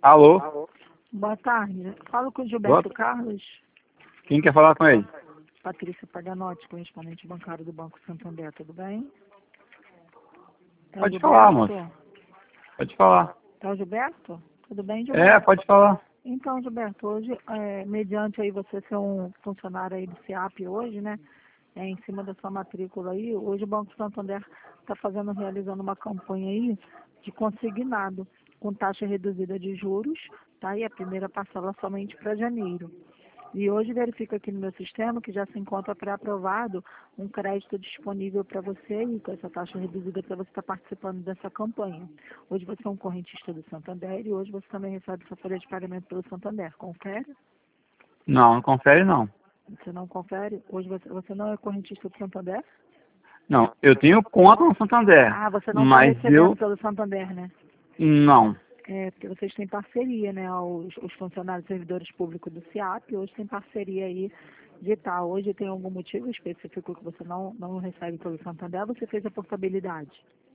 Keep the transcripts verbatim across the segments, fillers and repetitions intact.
Alô? Boa tarde. Falo com o Gilberto Boa... Carlos. Quem quer falar com ele? Patrícia Paganotti, correspondente bancário do Banco Santander, tudo bem? É pode o falar, Gilberto? moço. Pode falar. É o Gilberto? Tudo bem, É, Gilberto? pode falar. Então, Gilberto, hoje, é, mediante aí você ser um funcionário aí do SEAP hoje, né? É, em cima da sua matrícula aí, hoje o Banco Santander está fazendo, realizando uma campanha aí de consignado com taxa reduzida de juros, tá? E a primeira parcela somente para janeiro. E hoje verifico aqui no meu sistema que já se encontra pré-aprovado um crédito disponível para você aí, com essa taxa reduzida para você estar participando dessa campanha. Hoje você é um correntista do Santander e hoje você também recebe sua folha de pagamento pelo Santander. Confere? Não, não confere não. Você não confere? Hoje você, você não é correntista do Santander? Não, eu tenho conta no Santander, Ah, você não está mas recebendo eu... pelo Santander, né? Não. É, porque vocês têm parceria, né? Os, os funcionários servidores públicos do SEAP, hoje tem parceria aí de tal. Hoje tem algum motivo específico que você não, não recebe pelo Santander, você fez a portabilidade?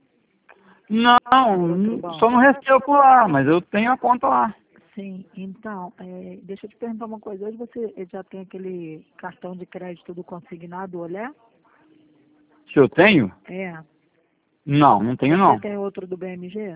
Não, só não recebo por lá, mas eu tenho a conta lá. Sim, então, é, deixa eu te perguntar uma coisa. Hoje você já tem aquele cartão de crédito do consignado Olé? Se eu tenho? É. Não, não tenho Você não. tem outro do B M G?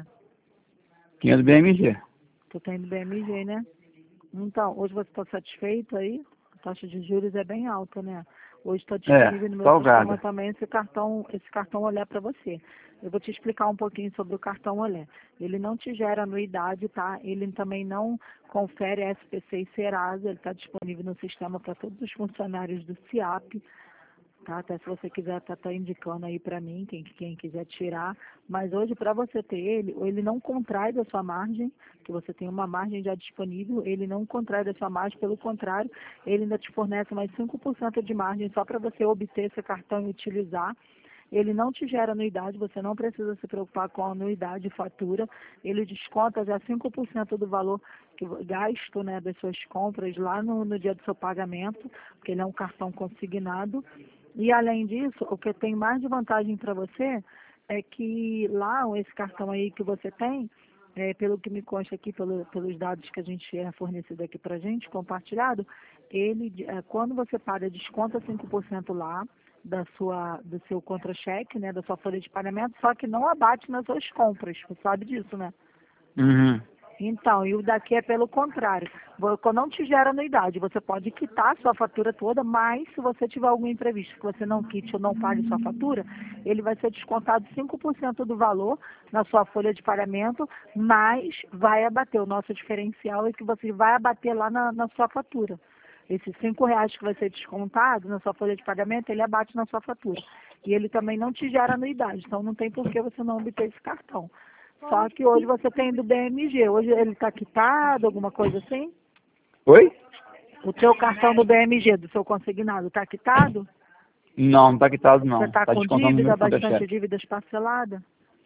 Tinha do B M G. Tu tem do B M G, né? Então, hoje você está satisfeito aí? A taxa de juros é bem alta, né? Hoje está disponível É, no meu salgada. sistema também esse cartão, esse cartão Olé para você. Eu vou te explicar um pouquinho sobre o cartão Olé. Ele não te gera anuidade, tá? Ele também não confere S P C e Serasa. Ele está disponível no sistema para todos os funcionários do SEAP. Tá, até se você quiser tá, tá indicando aí para mim, quem, quem quiser tirar. Mas hoje, para você ter ele, ele não contrai da sua margem, que você tem uma margem já disponível, ele não contrai da sua margem, pelo contrário, ele ainda te fornece mais cinco por cento de margem só para você obter esse cartão e utilizar. Ele não te gera anuidade, você não precisa se preocupar com a anuidade e fatura. Ele desconta já cinco por cento do valor que gasto, né, das suas compras lá no, no dia do seu pagamento, porque ele é um cartão consignado. E além disso, o que tem mais de vantagem para você é que lá, esse cartão aí que você tem, é, pelo que me consta aqui, pelo, pelos dados que a gente é fornecido aqui para a gente, compartilhado, ele, é, quando você paga, desconta cinco por cento lá da sua, do seu contra-cheque, né, da sua folha de pagamento, só que não abate nas suas compras, você sabe disso, né? Uhum. Então, e o daqui é pelo contrário. Quando não te gera anuidade, você pode quitar a sua fatura toda, mas se você tiver algum imprevisto que você não quite ou não pague sua fatura, ele vai ser descontado cinco por cento do valor na sua folha de pagamento, mas vai abater. O nosso diferencial é que você vai abater lá na, na sua fatura. Esses cinco reais que vai ser descontado na sua folha de pagamento, ele abate na sua fatura. E ele também não te gera anuidade, então não tem por que você não obter esse cartão. Só que hoje você tem do B M G. Hoje ele está quitado, alguma coisa assim? Oi? O teu cartão do B M G, do seu consignado, está quitado? Não, não tá quitado não. Você está Tá com descontando no dívida, meu bastante contra-cheque. dívidas parceladas?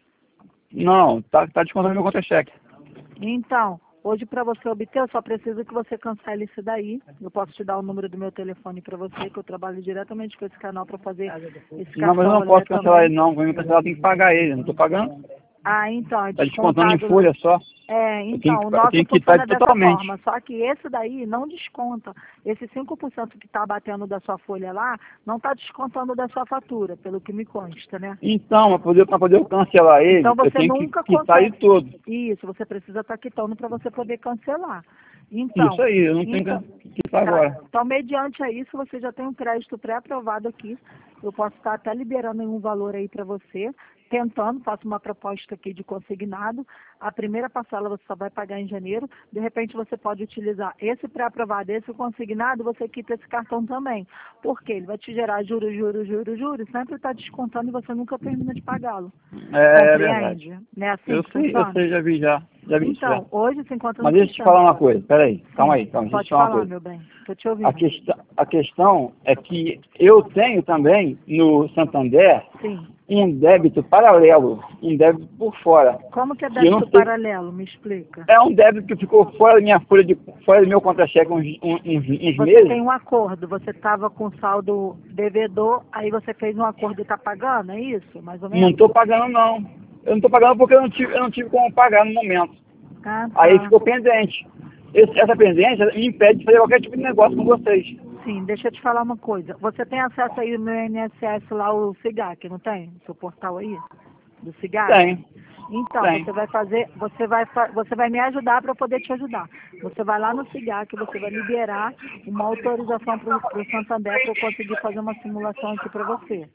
Não, tá, tá descontando no meu contra-cheque. Então, hoje para você obter, eu só preciso que você cancele isso daí. Eu posso te dar o número do meu telefone para você, que eu trabalho diretamente com esse canal para fazer esse Não, mas eu cartão não posso Olé cancelar também. ele não. Vou me cancelar, tem que pagar ele. Não tô pagando. Ah, então, é Tá descontando em descontado lá. folha só. É, Eu tenho então, o que, eu nosso tenho que quitar funciona ele dessa totalmente. forma, só que esse daí não desconta. Esse cinco por cento que está batendo da sua folha lá, não está descontando da sua fatura, pelo que me consta, né? Então, para poder, pra poder eu cancelar Então ele, eu você tenho que nunca quitar ele consegue. todo. Isso, você precisa estar quitando para você poder cancelar. Isso Então, aí, eu não tenho então, que quitar tá. agora. Então, mediante a isso, você já tem um crédito pré-aprovado aqui. Eu posso estar até liberando um valor aí para você, tentando, faço uma proposta aqui de consignado. A primeira parcela você só vai pagar em janeiro. De repente, você pode utilizar esse pré-aprovado, esse consignado, você quita esse cartão também. Por quê? Ele vai te gerar juros, juros, juros, juros, sempre está descontando e você nunca termina de pagá-lo. É, é verdade. Compreende? Não é assim Eu que sei, eu funciona? sei, já vi já. Já vi isso já. Então, hoje se encontra no Mas deixa eu te falar sistema. uma coisa, peraí, calma Sim, aí, calma, deixa eu te pode falar uma falar, coisa. meu bem. Estou te A, ouvindo. questão, a questão é que eu tenho também no Santander Sim. um débito paralelo, um débito por fora. Como que é Que eu não débito sei, paralelo? Me explica. é um débito que ficou fora da minha folha de, fora do meu contra-cheque uns, uns, uns, uns Você tem meses. um acordo, você estava com saldo devedor, aí você fez um acordo e está pagando, é isso? Mais ou Não menos? estou pagando não. Eu não estou pagando porque eu não tive, eu não tive como pagar no momento. Ah, tá. Aí ficou pendente. Esse, essa pendência me impede de fazer qualquer tipo de negócio com vocês. Sim, deixa eu te falar uma coisa. Você tem acesso aí no meu I N S S lá, o SIGAC, não tem? Seu portal aí? Do SIGAC? Tem. Então, Tem. você vai fazer, você vai, fa- você vai me ajudar para poder te ajudar. Você vai lá no SIGAC, você vai liberar uma autorização para o Santander para eu conseguir fazer uma simulação aqui para você.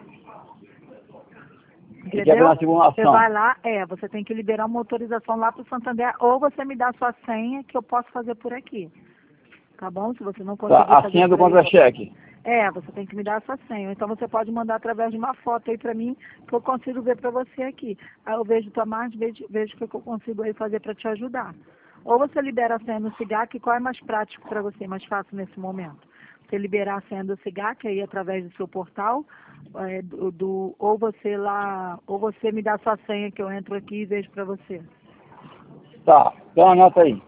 Você quer fazer uma Você simulação? vai lá, é, você tem que liberar uma autorização lá para o Santander, ou você me dá a sua senha que eu posso fazer por aqui. Tá bom? Se você não Tá, conseguir a fazer senha do por aí, contra-cheque. é, você tem que me dar essa senha. Então você pode mandar através de uma foto aí pra mim, que eu consigo ver pra você aqui. Aí eu vejo tua margem, vejo, vejo o que eu consigo aí fazer pra te ajudar. Ou você libera a senha no SIGAC, qual é mais prático pra você, mais fácil nesse momento? Você liberar a senha do SIGAC aí através do seu portal, é, do, do- ou você lá, ou você me dá a sua senha que eu entro aqui e vejo pra você. Tá, então anota aí.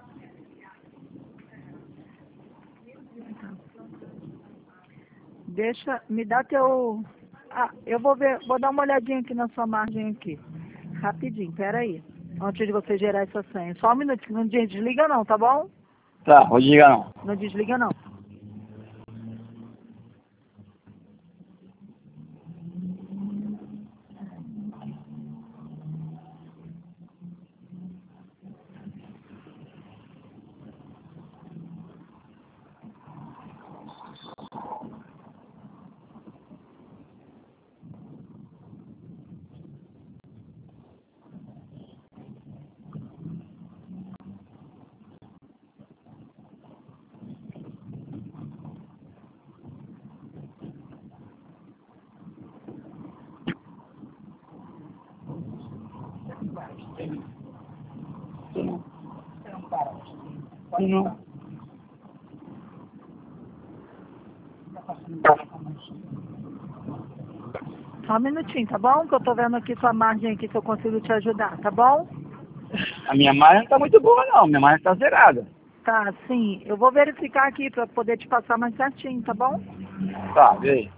Deixa, me dá teu... Ah, eu vou ver, vou dar uma olhadinha aqui na sua margem aqui. Rapidinho, peraí. Antes de você gerar essa senha. Só um minutinho, não desliga não, tá bom? Tá, vou desligar não. Não desliga não. Não. Só um minutinho, tá bom? Que eu tô vendo aqui sua margem aqui, se eu consigo te ajudar, tá bom? A minha margem não tá muito boa não, minha margem tá zerada. Tá, sim. Eu vou verificar aqui pra poder te passar mais certinho, tá bom? Tá, vê aí.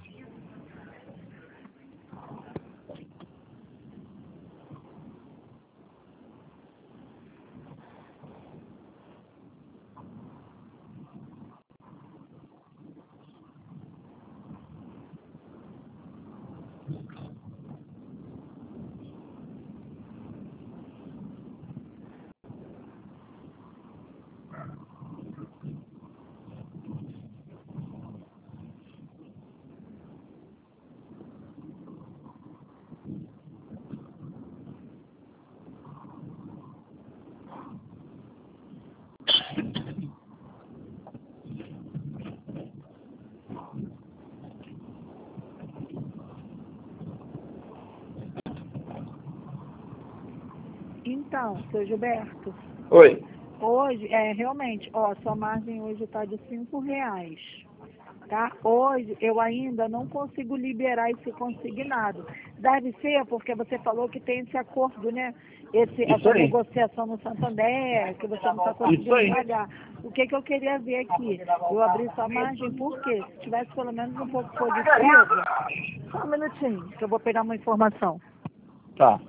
Então, seu Gilberto, Oi. hoje, é, realmente, ó, sua margem hoje tá de cinco reais. Tá? Hoje eu ainda não consigo liberar esse consignado. Deve ser porque você falou que tem esse acordo, né? Esse, Isso essa aí. negociação no Santander, que você não está Isso conseguindo aí. pagar. O que, que eu queria ver aqui? Eu abri sua margem, por quê? Se tivesse pelo menos um pouco positivo. Só um minutinho, que eu vou pegar uma informação. Tá.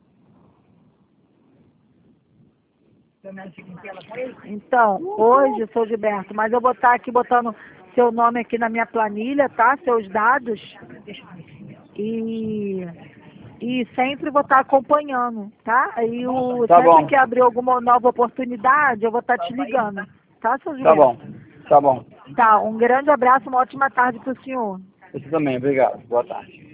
Então, hoje, seu Gilberto, mas eu vou estar aqui botando seu nome aqui na minha planilha, tá? Seus dados. E, e sempre vou estar acompanhando, tá? E o, Tá sempre bom. que abrir alguma nova oportunidade, eu vou estar te ligando. Tá, seu Tá Gilberto? bom. Tá bom. Tá, um grande abraço, uma ótima tarde para o senhor. Você também, obrigado. Boa tarde.